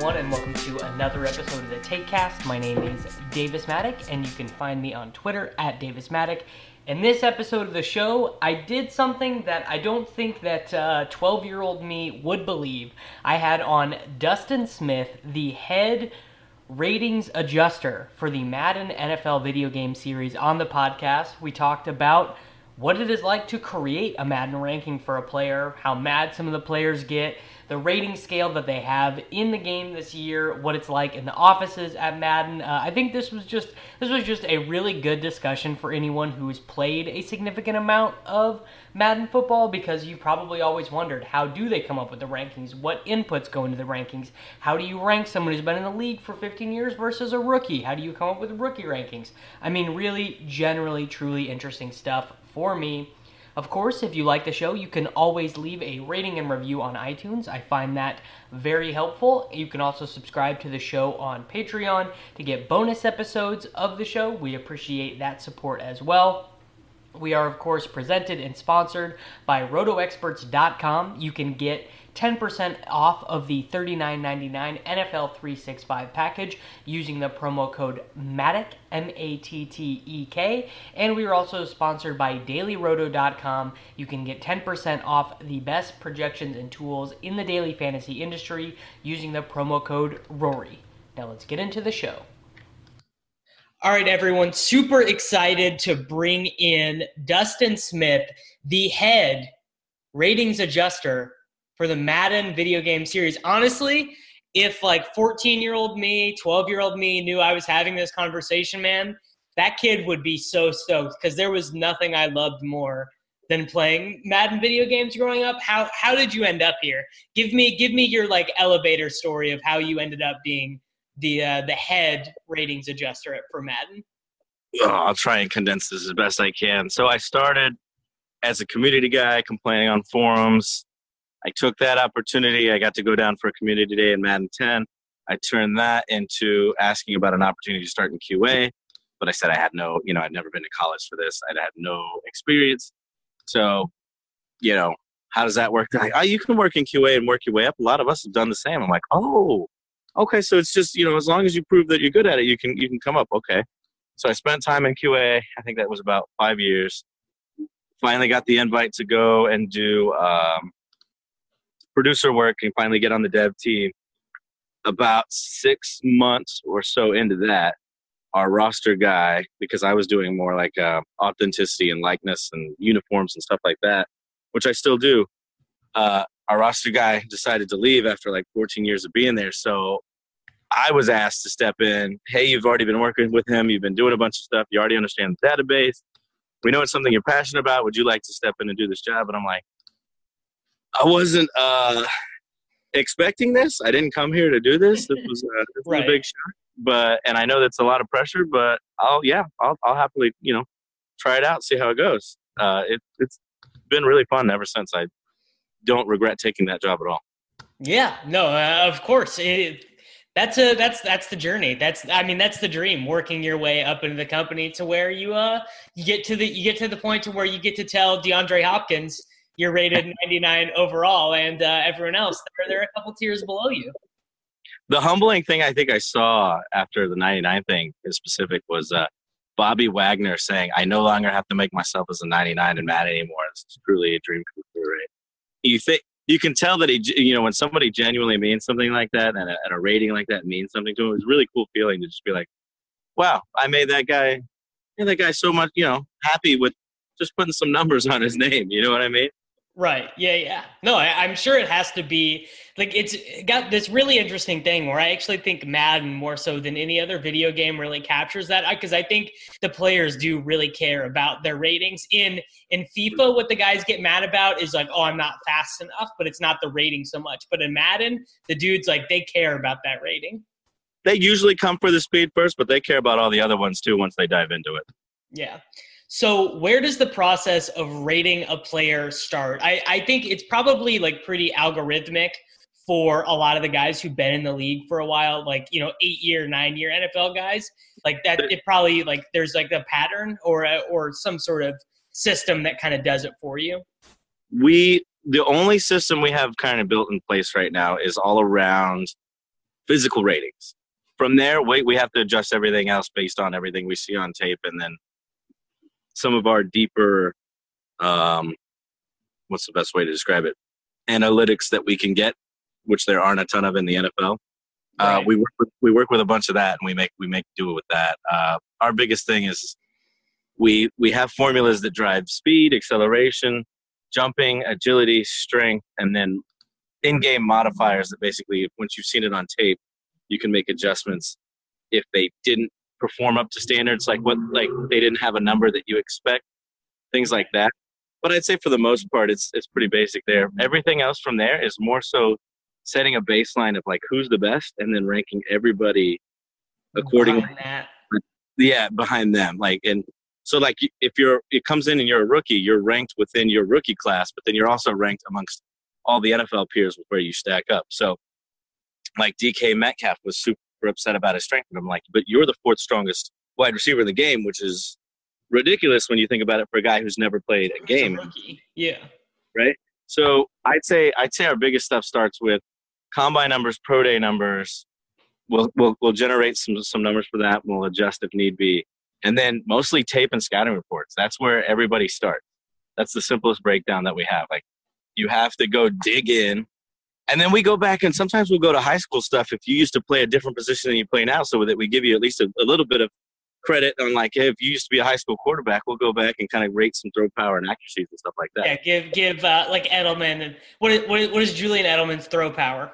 everyone, and welcome to another episode of the TakeCast. My name is Davis Maddock, and you can find me on Twitter at Davis Maddock. In this episode of the show, I did something that I don't think that 12-year-old me would believe. I had on Dustin Smith, the head ratings adjuster for the Madden NFL video game series, on the podcast. We talked about what it is like to create a Madden ranking for a player, how mad some of the players get, the rating scale that they have in the game this year, what it's like in the offices at Madden. I think this was just a really good discussion for anyone who has played a significant amount of Madden football, because you probably always wondered, how do they come up with the rankings? What inputs go into the rankings? How do you rank someone who's been in the league for 15 years versus a rookie? How do you come up with rookie rankings? I mean, really, generally, truly interesting stuff for me. Of course, if you like the show, you can always leave a rating and review on iTunes. I find that very helpful. You can also subscribe to the show on Patreon to get bonus episodes of the show. We appreciate that support as well. We are, of course, presented and sponsored by RotoExperts.com. You can get 10% off of the $39.99 NFL 365 package using the promo code MATTEK, M-A-T-T-E-K. And we are also sponsored by DailyRoto.com. You can get 10% off the best projections and tools in the daily fantasy industry using the promo code RORY. Now let's get into the show. All right, everyone, super excited to bring in Dustin Smith, the head ratings adjuster for the Madden video game series. Honestly, if like 14-year-old me, 12-year-old me knew I was having this conversation, man, that kid would be so stoked, because there was nothing I loved more than playing Madden video games growing up. How did you end up here? Give me your like elevator story of how you ended up being the head ratings adjuster for Madden. I'll try and condense this as best I can. So I started as a community guy complaining on forums. I took that opportunity. I got to go down for a community day in Madden 10. I turned that into asking about an opportunity to start in QA, but I said I had no, I'd never been to college for this. I'd had no experience. So, how does that work? They're like, oh, you can work in QA and work your way up. A lot of us have done the same. I'm like, oh, okay. So it's just, as long as you prove that you're good at it, you can come up. Okay. So I spent time in QA. I think that was about 5 years. Finally got the invite to go and do producer work and finally get on the dev team. About 6 months or so into that, our roster guy, because I was doing more like authenticity and likeness and uniforms and stuff like that, which I still do, our roster guy decided to leave after like 14 years of being there. So I was asked to step in. Hey, you've already been working with him. You've been doing a bunch of stuff. You already understand the database. We know it's something you're passionate about. Would you like to step in and do this job? And I'm like, I wasn't expecting this. I didn't come here to do this. This was Right. a big shock. And I know that's a lot of pressure, but I'll happily, try it out, see how it goes. It's been really fun ever since. I don't regret taking that job at all. Yeah, no, of course. That's the journey. That's the dream. Working your way up into the company to where you get to the point to where you get to tell DeAndre Hopkins you're rated 99 overall, and everyone else they're a couple tiers below you. The humbling thing I think I saw after the 99 thing in specific was Bobby Wagner saying, "I no longer have to make myself as a 99 in Madden anymore." It's truly a dream come true, right? You can tell that when somebody genuinely means something like that, and a rating like that means something to him. It's a really cool feeling to just be like, "Wow, I made that guy so much, happy with just putting some numbers on his name." You know what I mean? Right. Yeah. No, I'm sure it has to be like, it's got this really interesting thing where I actually think Madden, more so than any other video game, really captures that, because I think the players do really care about their ratings. In FIFA, what the guys get mad about is like, oh, I'm not fast enough, but it's not the rating so much. But in Madden, the dudes, like, they care about that rating. They usually come for the speed first, but they care about all the other ones too once they dive into it. Yeah. So where does the process of rating a player start? I think it's probably like pretty algorithmic for a lot of the guys who've been in the league for a while, like, 8-year, 9-year NFL guys, like that. It probably like there's like a pattern or some sort of system that kind of does it for you. The only system we have kind of built in place right now is all around physical ratings. From there, we have to adjust everything else based on everything we see on tape, and then some of our deeper, what's the best way to describe it? Analytics that we can get, which there aren't a ton of in the NFL. Right. We work with a bunch of that, and we make do it with that. Our biggest thing is we have formulas that drive speed, acceleration, jumping, agility, strength, and then in-game modifiers that basically, once you've seen it on tape, you can make adjustments if they didn't perform up to standards, like they didn't have a number that you expect, things like that. But I'd say for the most part, it's pretty basic there. Everything else from there is more so setting a baseline of like who's the best, and then ranking everybody accordingly. Behind them. Like, and so like if it comes in and you're a rookie, you're ranked within your rookie class, but then you're also ranked amongst all the NFL peers with where you stack up. So like DK Metcalf was super upset about his strength, and I'm like, but you're the fourth strongest wide receiver in the game, which is ridiculous when you think about it for a guy who's never played a game. Yeah. Right. So I'd say our biggest stuff starts with combine numbers, pro day numbers. We'll generate some numbers for that. We'll adjust if need be, and then mostly tape and scouting reports. That's where everybody starts. That's the simplest breakdown that we have. Like, you have to go dig in, and then we go back, and sometimes we'll go to high school stuff if you used to play a different position than you play now, so that we give you at least a little bit of credit on, like, hey, if you used to be a high school quarterback, we'll go back and kind of rate some throw power and accuracies and stuff like that. Yeah, give like Edelman. And what is Julian Edelman's throw power?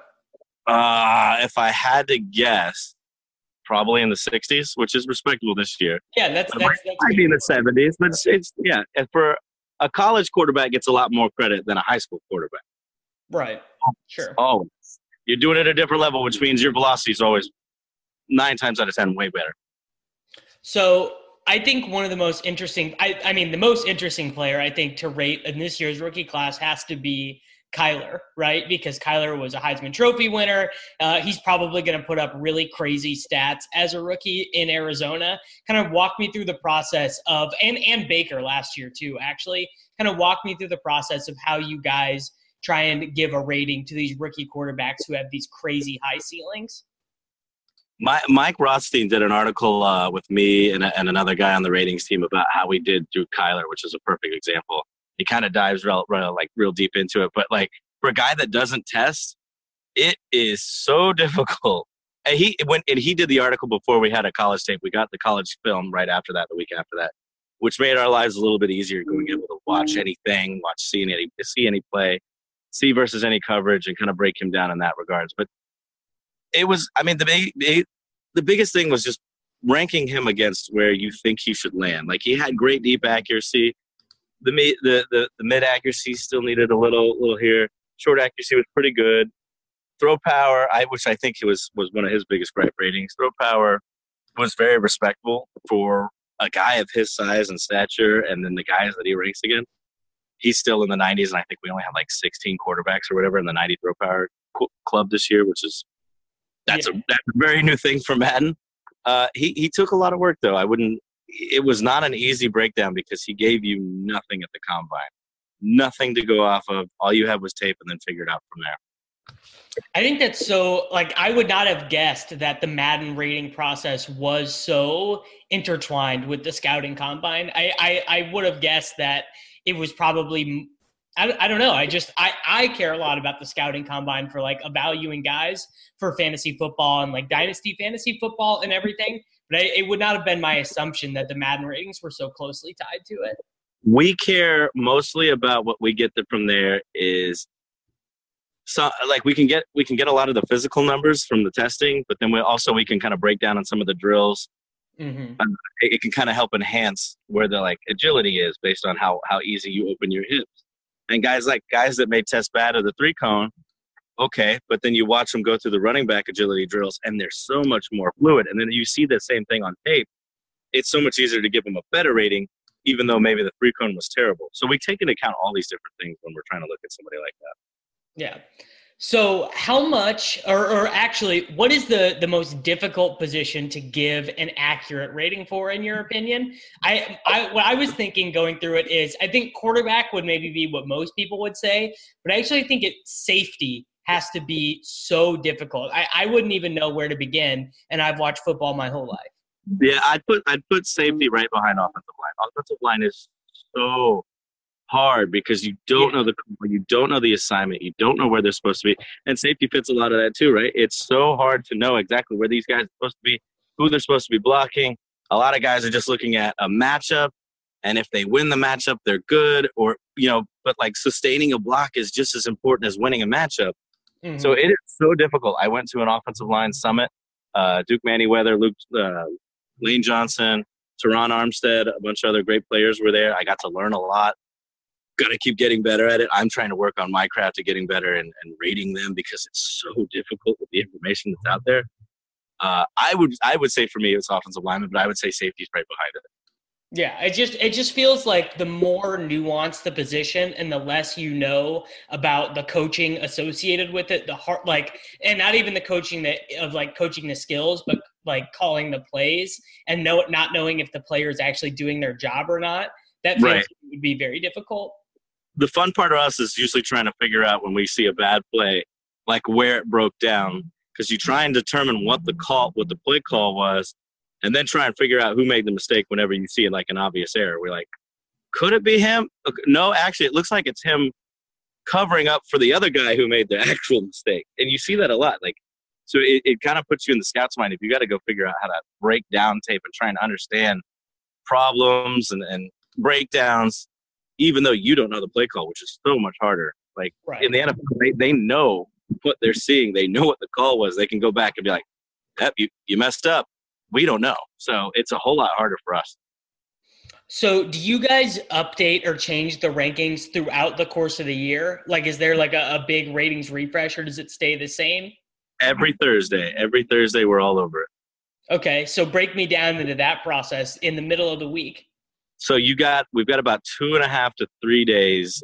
If I had to guess, probably in the 60s, which is respectable this year. Yeah, that's might be in the 70s, but it's yeah. And for a college quarterback, gets a lot more credit than a high school quarterback. Right. Sure. Oh, you're doing it at a different level, which means your velocity is always 9 times out of 10 way better. So I think one of the most interesting, I mean, the most interesting player I think to rate in this year's rookie class has to be Kyler, right? Because Kyler was a Heisman Trophy winner. He's probably going to put up really crazy stats as a rookie in Arizona. Kind of walk me through the process of, and Baker last year too, actually. Kind of walk me through the process of how you guys try and give a rating to these rookie quarterbacks who have these crazy high ceilings. Mike Rothstein did an article with me and another guy on the ratings team about how we did through Kyler, which is a perfect example. He kind of dives real deep into it. But like for a guy that doesn't test, it is so difficult. And he did the article before we had a college tape. We got the college film right after that, the week after that, which made our lives a little bit easier, going able to watch anything, see any play, see versus any coverage, and kind of break him down in that regards. But it was, I mean, the biggest thing was just ranking him against where you think he should land. Like, he had great deep accuracy. The mid accuracy still needed a little here. Short accuracy was pretty good. Throw power, which I think was one of his biggest gripe ratings. Throw power was very respectable for a guy of his size and stature, and then the guys that he ranks against. He's still in the 90s, and I think we only had like 16 quarterbacks or whatever in the 90 throw power club this year, which is that's a very new thing for Madden. He took a lot of work, though. It was not an easy breakdown because he gave you nothing at the combine, nothing to go off of. All you had was tape, and then figure it out from there. I think that's so, like, I would not have guessed that the Madden rating process was so intertwined with the scouting combine. I would have guessed that it was probably, I don't know. I care a lot about the scouting combine for like evaluating guys for fantasy football and like dynasty fantasy football and everything. But it would not have been my assumption that the Madden ratings were so closely tied to it. We care mostly about what we get from there is, so like we can get a lot of the physical numbers from the testing, but then we can kind of break down on some of the drills. Mm-hmm. It can kind of help enhance where the like agility is based on how easy you open your hips. And guys that may test bad at the 3-cone, okay, but then you watch them go through the running back agility drills, and they're so much more fluid. And then you see the same thing on tape. It's so much easier to give them a better rating, even though maybe the 3-cone was terrible. So we take into account all these different things when we're trying to look at somebody like that. Yeah. So how much, or actually, what is the most difficult position to give an accurate rating for, in your opinion? What I was thinking going through it is, I think quarterback would maybe be what most people would say, but I actually think safety has to be so difficult. I wouldn't even know where to begin, and I've watched football my whole life. Yeah, I'd put safety right behind offensive line. Offensive line is so hard because you don't know you don't know the assignment, you don't know where they're supposed to be, and safety fits a lot of that too, right? It's so hard to know exactly where these guys are supposed to be, who they're supposed to be blocking. A lot of guys are just looking at a matchup, and if they win the matchup, they're good, or but like sustaining a block is just as important as winning a matchup. Mm-hmm. So it is so difficult. I went to an offensive line summit. Duke Manyweather, Lane Johnson, Teron Armstead, a bunch of other great players were there. I got to learn a lot. Got to keep getting better at it. I'm trying to work on my craft of getting better and rating them because it's so difficult with the information that's out there. I would say for me it's offensive lineman, but I would say safety's right behind it. Yeah, it just feels like the more nuanced the position and the less you know about the coaching associated with it, the hard and not even the coaching of coaching the skills, but like calling the plays and not knowing if the player is actually doing their job or not. That feels would be very difficult. The fun part of us is usually trying to figure out when we see a bad play, like where it broke down, because you try and determine what the play call was, and then try and figure out who made the mistake whenever you see like an obvious error. We're like, could it be him? No, actually, it looks like it's him covering up for the other guy who made the actual mistake. And you see that a lot. So it kind of puts you in the scout's mind if you got to go figure out how to break down tape and try and understand problems and breakdowns, even though you don't know the play call, which is so much harder. In the NFL, they know what they're seeing. They know what the call was. They can go back and be like, yep, you messed up. We don't know. So it's a whole lot harder for us. So do you guys update or change the rankings throughout the course of the year? Is there a big ratings refresh, or does it stay the same? Every Thursday. Every Thursday, we're all over it. Okay, so break me down into that process in the middle of the week. So we've got about 2.5 to 3 days,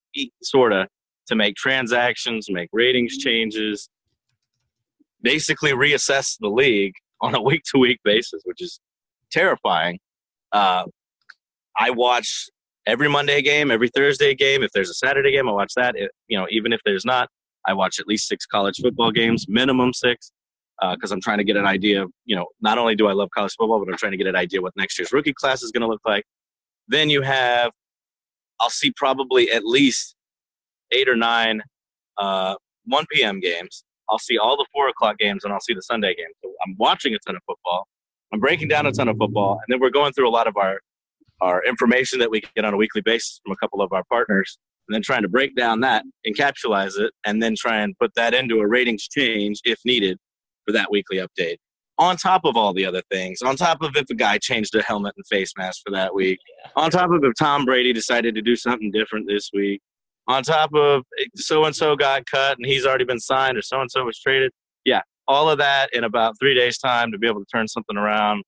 to make transactions, make ratings changes, basically reassess the league on a week-to-week basis, which is terrifying. I watch every Monday game, every Thursday game. If there's a Saturday game, I watch that. Even if there's not, I watch at least 6 college football games, minimum 6, because I'm trying to get an idea of, not only do I love college football, but I'm trying to get an idea what next year's rookie class is going to look like. Then I'll see probably at least 8 or 9 1 p.m. games. I'll see all the 4 o'clock games, and I'll see the Sunday games. So I'm watching a ton of football. I'm breaking down a ton of football, and then we're going through a lot of our information that we get on a weekly basis from a couple of our partners, and then trying to break down that, encapsulate it, and then try and put that into a ratings change if needed for that weekly update. On top of all the other things, on top of if a guy changed a helmet and face mask for that week, on top of if Tom Brady decided to do something different this week, on top of so-and-so got cut and he's already been signed or so-and-so was traded. Yeah, all of that in about 3 days' time to be able to turn something around,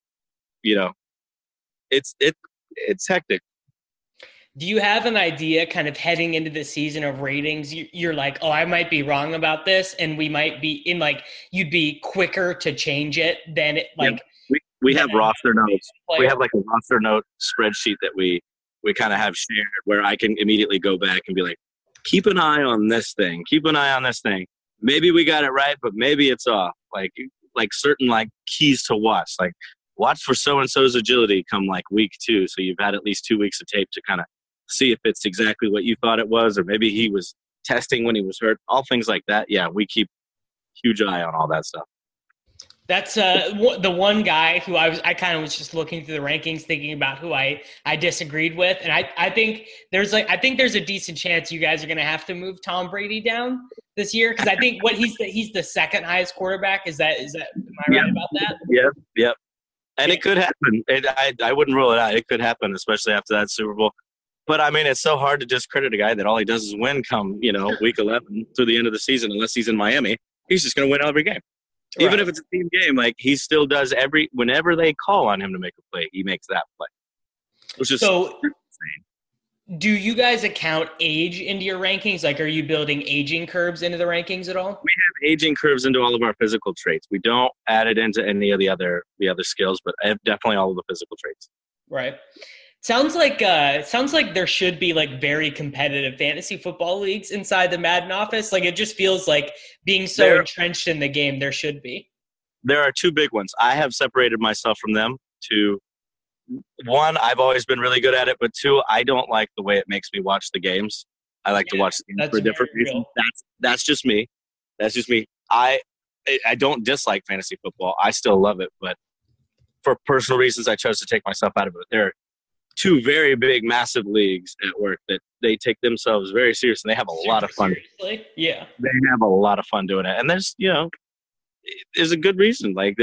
it's hectic. Do you have an idea kind of heading into the season of ratings? You're like, oh, I might be wrong about this, and we might be you'd be quicker to change it than we have roster notes. We have a roster note spreadsheet that we kind of have shared where I can immediately go back and be like, keep an eye on this thing. Keep an eye on this thing. Maybe we got it right, but maybe it's off. Certain keys to watch. Watch for so-and-so's agility come week 2. So you've had at least 2 weeks of tape to kind of see if it's exactly what you thought it was, or maybe he was testing when he was hurt. All things like that. Yeah, we keep huge eye on all that stuff. That's the one guy who I kind of was just looking through the rankings, thinking about who I disagreed with, and I think there's a decent chance you guys are going to have to move Tom Brady down this year, because I think he's the second highest quarterback. Is that am I right about that? Yep. And it could happen. I wouldn't rule it out. It could happen, especially after that Super Bowl. But I mean, it's so hard to discredit a guy that all he does is win come week 11 through the end of the season, unless he's in Miami. He's just going to win every game. Right. Even if it's a team game, he still does whenever they call on him to make a play, he makes that play. Which is so insane. Do you guys account age into your rankings? Are you building aging curves into the rankings at all? We have aging curves into all of our physical traits. We don't add it into any of the other skills, but I have definitely all of the physical traits. Right. Sounds like there should be like very competitive fantasy football leagues inside the Madden office. Like it just feels like being so There, entrenched in the game, there should be. there are two big ones. I have separated myself from them to one, I've always been really good at it, but two, I don't like the way it makes me watch the games. I like to Yeah, watch the games that's for a different very reason. real. That's just me. That's just me. I don't dislike fantasy football. I still love it, but for personal reasons, I chose to take myself out of it. There are two very big, massive leagues at work that they take themselves very serious, and they have a lot Super of fun. seriously. Yeah. They have a lot of fun doing it, and there's a good reason. Like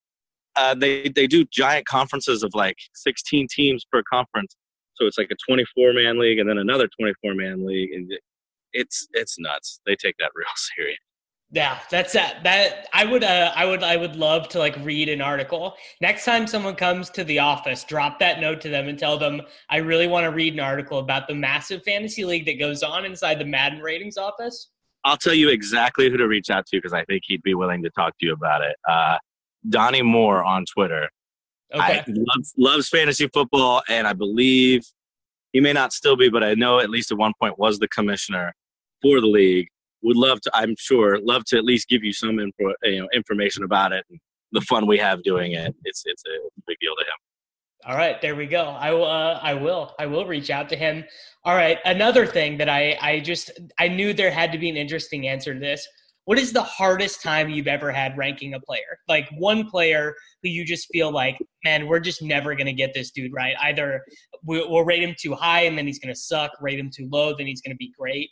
they do giant conferences of like 16 teams per conference, so it's like a 24-man league and then another 24-man league, and it's nuts. They take that real serious. Yeah, that's that. That I would love to like read an article. Next time someone comes to the office, drop that note to them and tell them I really want to read an article about the massive fantasy league that goes on inside the Madden ratings office. I'll tell you exactly who to reach out to because I think he'd be willing to talk to you about it. Donnie Moore on Twitter. Okay. Loves fantasy football, and I believe he may not still be, but I know at least at one point was the commissioner for the league. Would love to, I'm sure, love to at least give you some information about it and the fun we have doing it. It's a big deal to him. All right, there we go. I will reach out to him. All right, another thing that I knew there had to be an interesting answer to this. What is the hardest time you've ever had ranking a player? Like one player who you just feel like, man, we're just never going to get this dude right. Either we'll rate him too high and then he's going to suck, rate him too low, then he's going to be great.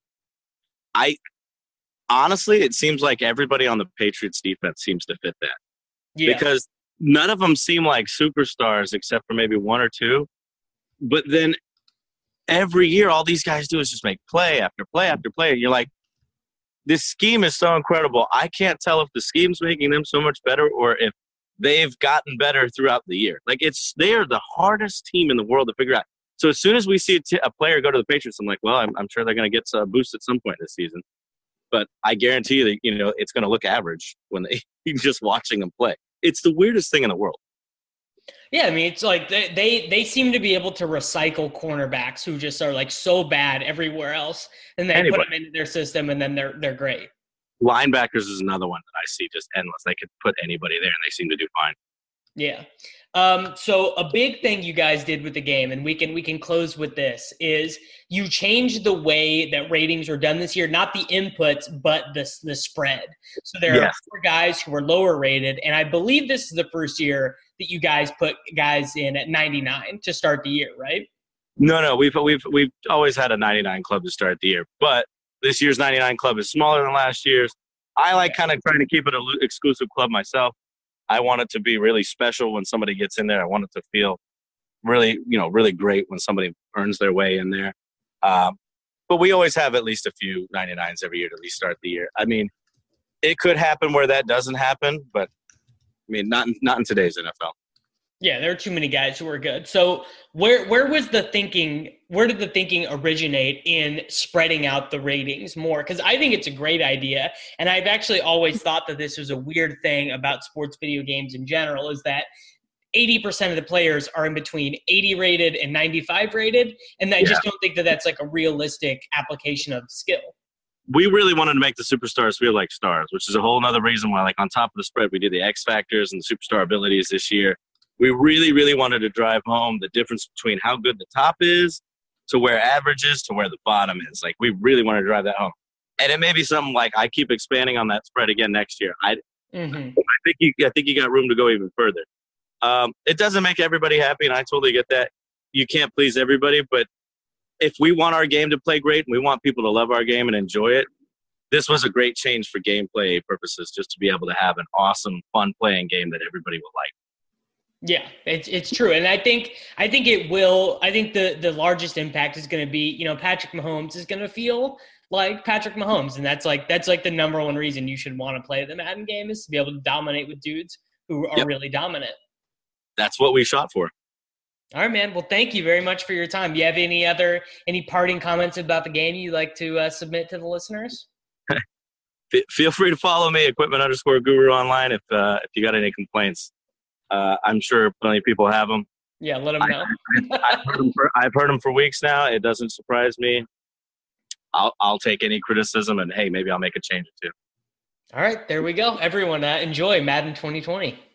I honestly, it seems like everybody on the Patriots defense seems to fit that. Yeah. Because none of them seem like superstars except for maybe one or two. But then every year, all these guys do is just make play after play after play. And you're like, this scheme is so incredible. I can't tell if the scheme's making them so much better or if they've gotten better throughout the year. Like they are the hardest team in the world to figure out. So as soon as we see a player go to the Patriots, I'm like, well, I'm sure they're going to get a boost at some point this season. But I guarantee you that, it's going to look average when you're just watching them play. It's the weirdest thing in the world. Yeah, I mean, it's like they seem to be able to recycle cornerbacks who just are like so bad everywhere else, and they put them into their system, and then they're great. Linebackers is another one that I see just endless. They could put anybody there, and they seem to do fine. Yeah. So a big thing you guys did with the game, and we can close with this, is you changed the way that ratings were done this year, not the inputs, but the spread. So there are 4 guys who were lower rated, and I believe this is the first year that you guys put guys in at 99 to start the year, right? No, we've always had a 99 club to start the year, but this year's 99 club is smaller than last year's. I like kind of trying to keep it an exclusive club myself. I want it to be really special when somebody gets in there. I want it to feel really, really great when somebody earns their way in there. But we always have at least a few 99s every year to at least start the year. I mean, it could happen where that doesn't happen, but I mean, not in today's NFL. Yeah, there are too many guys who are good. So where was the thinking? Where did the thinking originate in spreading out the ratings more? Because I think it's a great idea, and I've actually always thought that this was a weird thing about sports video games in general, is that 80% of the players are in between 80 rated and 95 rated, and I just don't think that that's like a realistic application of skill. We really wanted to make the superstars feel like stars, which is a whole other reason why, like, on top of the spread, we did the X factors and the superstar abilities this year. We really, really wanted to drive home the difference between how good the top is to where average is to where the bottom is. Like, we really want to drive that home. And it may be something like I keep expanding on that spread again next year. I think you got room to go even further. It doesn't make everybody happy, and I totally get that. You can't please everybody, but if we want our game to play great and we want people to love our game and enjoy it, this was a great change for gameplay purposes, just to be able to have an awesome, fun playing game that everybody will like. Yeah, it's true. And I think it will. I think the largest impact is going to be, Patrick Mahomes is going to feel like Patrick Mahomes. And that's like the number one reason you should want to play the Madden game, is to be able to dominate with dudes who are really dominant. That's what we shot for. All right, man. Well, thank you very much for your time. Do you have any parting comments about the game you'd like to submit to the listeners? Feel free to follow me, equipment_guru online, if you got any complaints. I'm sure plenty of people have them. Yeah, let them know. I've heard him for weeks now. It doesn't surprise me. I'll take any criticism, and hey, maybe I'll make a change or two. All right, there we go. Everyone, enjoy Madden 2020.